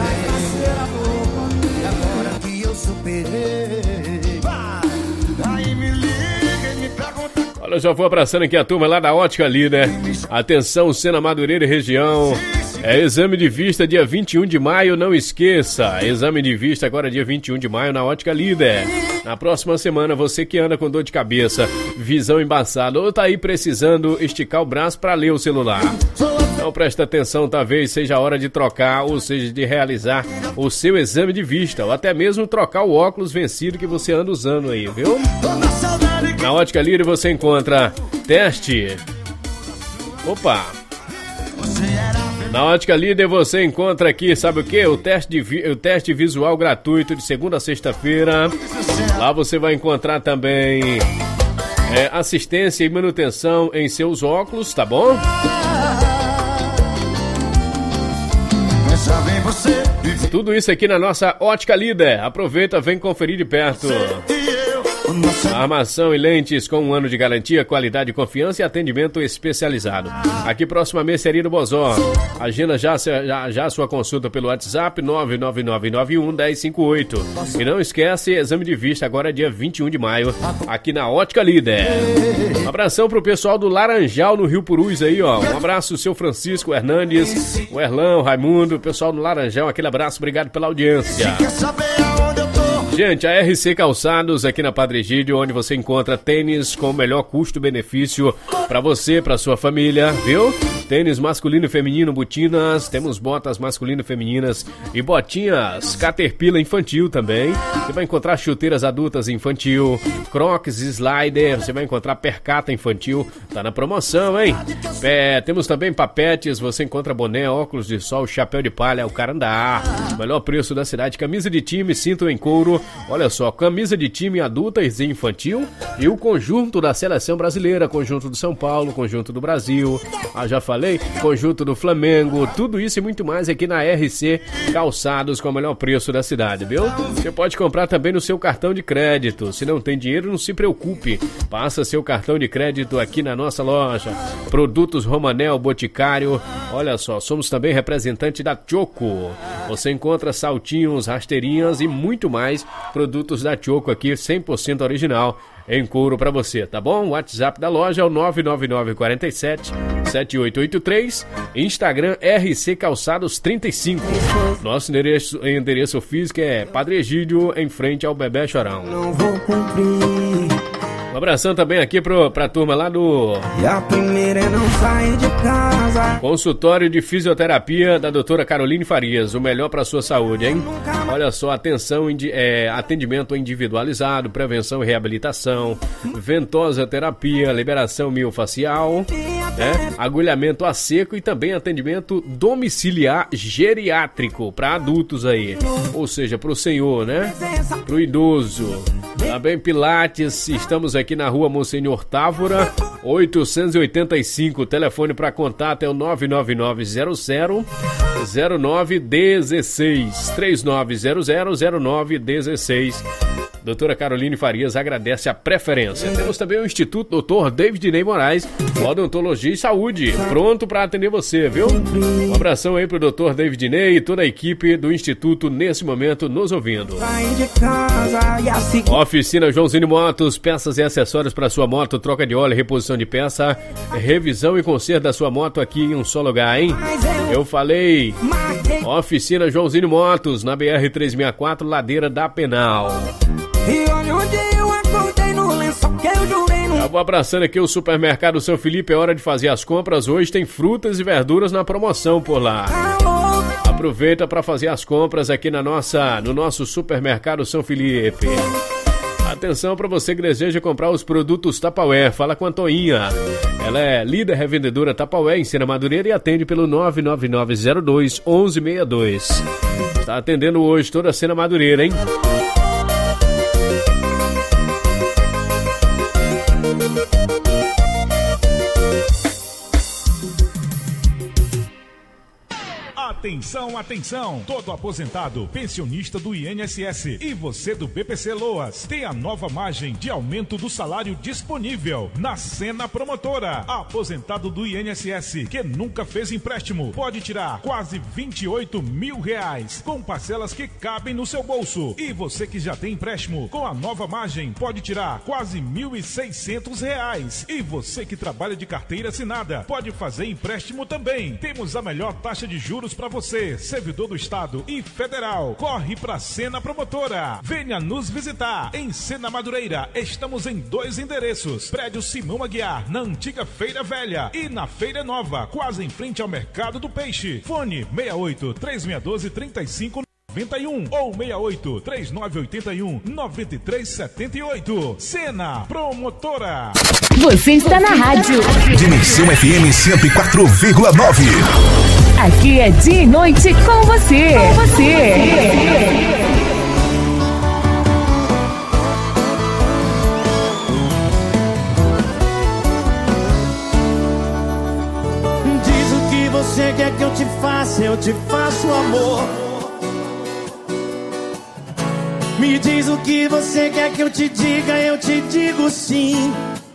Olha, eu já vou abraçando aqui a turma lá da Ótica Líder. Atenção, Sena Madureira e região. É exame de vista dia 21 de maio, não esqueça. Exame de vista agora dia 21 de maio na Ótica Líder. Na próxima semana, você que anda com dor de cabeça, visão embaçada ou tá aí precisando esticar o braço para ler o celular. Então presta atenção, talvez seja a hora de trocar, ou seja, de realizar o seu exame de vista, ou até mesmo trocar o óculos vencido que você anda usando aí, viu? Na Ótica Líder você encontra teste. Opa! Na Ótica Líder você encontra aqui, sabe o que? O teste visual gratuito de segunda a sexta-feira. Lá você vai encontrar também assistência e manutenção em seus óculos, tá bom? Pensa bem você, vive Tudo isso aqui na nossa Ótica Líder. Aproveita, vem conferir de perto. Armação e lentes com 1 ano de garantia, qualidade, confiança e atendimento especializado. Aqui próximo à mercearia do Bozó. Agenda já a sua consulta pelo WhatsApp 999911058. E não esquece, exame de vista agora é dia 21 de maio, aqui na Ótica Líder. Um abração pro pessoal do Laranjal, no Rio Purus aí, ó. Um abraço, seu Francisco Hernandes, o Erlão, o Raimundo, o pessoal do Laranjal, aquele abraço, obrigado pela audiência. Gente, a RC Calçados aqui na Padre Egídio, onde você encontra tênis com o melhor custo-benefício para você, para sua família, viu? Tênis masculino e feminino, botinas, temos botas masculino e femininas e botinhas Caterpillar infantil também. Você vai encontrar chuteiras adultas infantil, Crocs, Slider, você vai encontrar percata infantil, tá na promoção, hein? Temos também papetes, você encontra boné, óculos de sol, chapéu de palha, o Carandá, melhor preço da cidade, camisa de time, cinto em couro, olha só, camisa de time adulta e infantil e o conjunto da seleção brasileira, conjunto do São Paulo, conjunto do Brasil, já falei, conjunto do Flamengo, tudo isso e muito mais aqui na RC Calçados com o melhor preço da cidade, viu? Você pode comprar também no seu cartão de crédito, se não tem dinheiro não se preocupe, passa seu cartão de crédito aqui na nossa loja. Produtos Romanel, Boticário, olha só, somos também representante da Choco, você encontra saltinhos, rasteirinhas e muito mais produtos da Choco aqui, 100% original em couro pra você, tá bom? O WhatsApp da loja é o 99947-7883, Instagram RC Calçados 35. Nosso endereço físico é Padre Egídio, em frente ao Bebé Chorão. Não vou cumprir. Um abração também aqui pra turma lá do... E a primeira é não sair de casa. Consultório de fisioterapia da doutora Caroline Farias, o melhor para sua saúde, hein? Olha só, atendimento individualizado, prevenção e reabilitação, ventosa terapia, liberação miofacial, agulhamento a seco e também atendimento domiciliar geriátrico para adultos aí, ou seja, pro senhor, né? Pro idoso. Também Pilates, estamos aqui na rua Monsenhor Távora, 885, telefone para contato é o 99900-0916, 3900-0916. Doutora Caroline Farias agradece a preferência. Temos também o Instituto Dr. David Ney Moraes, Odontologia e Saúde, pronto para atender você, viu? Um abração aí pro Dr. David Ney e toda a equipe do Instituto nesse momento nos ouvindo. Oficina Joãozinho Motos, peças e acessórios para sua moto, troca de óleo, reposição de peça, revisão e conserto da sua moto aqui em um só lugar, hein? Eu falei, Oficina Joãozinho Motos, na BR-364, Ladeira da Penal. E olha onde eu acordei no lençol que eu jurei no... Eu vou abraçando aqui o Supermercado São Felipe, é hora de fazer as compras. Hoje tem frutas e verduras na promoção por lá. Aproveita para fazer as compras aqui no nosso Supermercado São Felipe. Atenção para você que deseja comprar os produtos Tupperware, fala com a Toinha. Ela é líder revendedora Tupperware em Sena Madureira e atende pelo 99902-1162. Está atendendo hoje toda a Sena Madureira, hein? Atenção, atenção! Todo aposentado, pensionista do INSS e você do BPC Loas tem a nova margem de aumento do salário disponível na Sena Promotora. Aposentado do INSS que nunca fez empréstimo pode tirar quase R$28 mil com parcelas que cabem no seu bolso. E você que já tem empréstimo com a nova margem pode tirar quase R$1.600. E você que trabalha de carteira assinada pode fazer empréstimo também. Temos a melhor taxa de juros para você, servidor do Estado e Federal. Corre pra Sena Promotora. Venha nos visitar em Sena Madureira. Estamos em 2 endereços. Prédio Simão Aguiar, na antiga Feira Velha, e na Feira Nova, quase em frente ao Mercado do Peixe. Fone 68-3612-3591 ou 68-3981-9378. Sena Promotora. Você está na rádio Dimensão FM 104,9. Aqui é dia e noite com você. Diz o que você quer que eu te faça amor. Me diz o que você quer que eu te diga, eu te digo sim.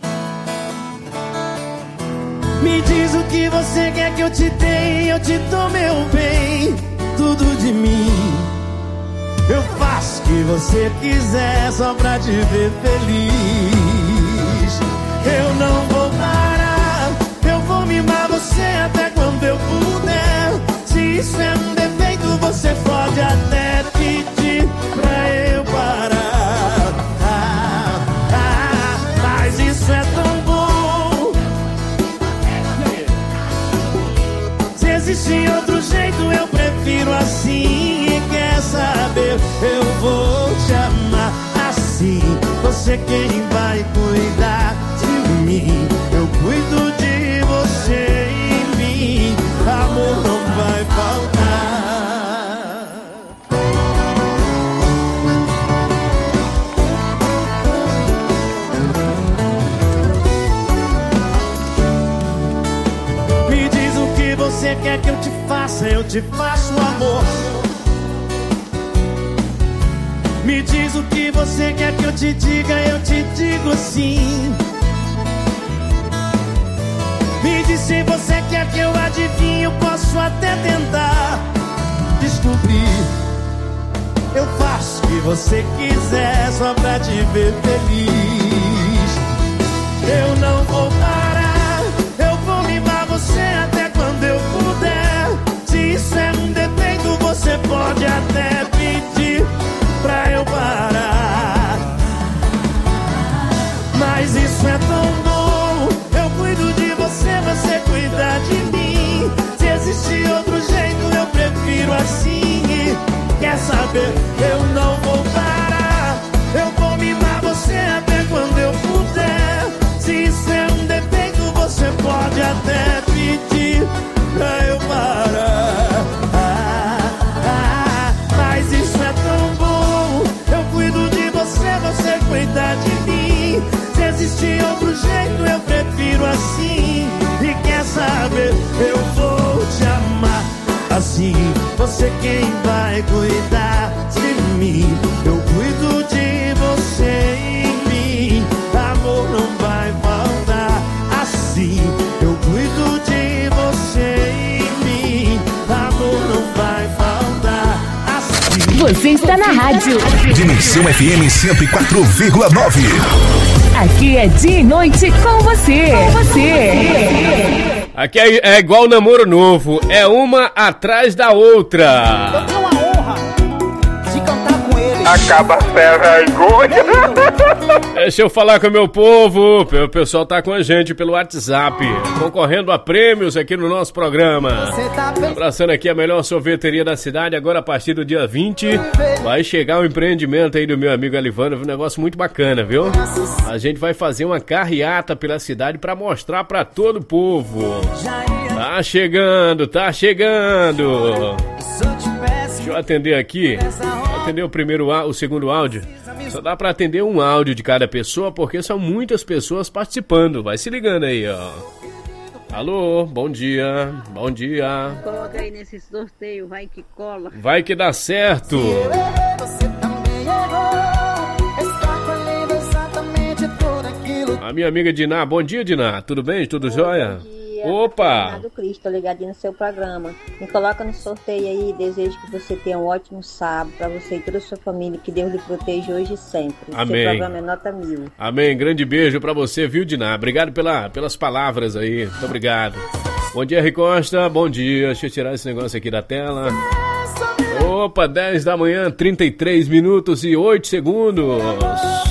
Me diz o que você quer que eu te dê, eu te dou meu bem, tudo de mim. Eu faço o que você quiser só pra te ver feliz. Eu não vou parar, eu vou mimar você até quando eu puder. Se isso é um defeito, você pode até pedir pra eu parar. Mas isso é tão bom. Se existe outro jeito, eu prefiro assim. E quer saber, eu vou te amar assim. Você quem vai cuidar de mim, eu cuido de você e mim. Amor não vai faltar. Me diz o que você quer que eu te faça, eu te faço amor. Me diz o que você quer que eu te diga, eu te digo sim. Me diz se você quer que eu adivinhe, eu posso até tentar descobrir. Eu faço o que você quiser só pra te ver feliz. Eu não vou parar, eu vou mimar você até quando eu puder. Se isso é um defeito, você pode até pedir pra eu parar. Mas isso é tão bom. Eu cuido de você, você cuida de mim. Se existe outro jeito, eu prefiro assim. Quer saber? Eu não vou parar. Eu vou mimar você até quando eu puder. Se isso é um defeito, você pode até pedir pra eu parar. Mas isso é tão bom. Eu cuido de você, você cuida de mim. Se existe outro jeito, eu prefiro assim. E quer saber? Eu vou te amar assim. Você quem vai cuidar de mim. Eu cuido de você e mim. Amor não vai faltar assim. Eu cuido de você e mim. Amor não vai faltar assim. Você está na rádio Dimensão FM 104,9. Aqui é dia e noite com você. Com você. Aqui é igual namoro novo, é uma atrás da outra. Eu tenho a honra de cantar com ele. Acaba sem vergonha. Deixa eu falar com o meu povo. O pessoal tá com a gente pelo WhatsApp, concorrendo a prêmios aqui no nosso programa. Abraçando aqui a melhor sorveteria da cidade. Agora a partir do dia 20 vai chegar um empreendimento aí do meu amigo Alivandro. Um negócio muito bacana, viu? A gente vai fazer uma carreata pela cidade pra mostrar pra todo o povo. Tá chegando, tá chegando. Deixa eu atender aqui. Atender o segundo áudio. Só dá pra atender um áudio de cada pessoa, porque são muitas pessoas participando. Vai se ligando aí, ó. Alô, bom dia, bom dia. Coloca aí nesse sorteio, vai que cola. Vai que dá certo. A minha amiga Diná, bom dia, Diná. Tudo bem? Tudo jóia? Opa! Do Cristo, ligadinho no seu programa. Me coloca no sorteio aí. Desejo que você tenha um ótimo sábado pra você e toda a sua família. Que Deus lhe proteja hoje e sempre. Amém. Seu programa é nota 1000. Amém. Grande beijo pra você, viu, Diná? Obrigado pelas palavras aí. Muito obrigado. Bom dia, Ricosta. Bom dia. Deixa eu tirar esse negócio aqui da tela. Opa, 10 da manhã, 33 minutos e 8 segundos.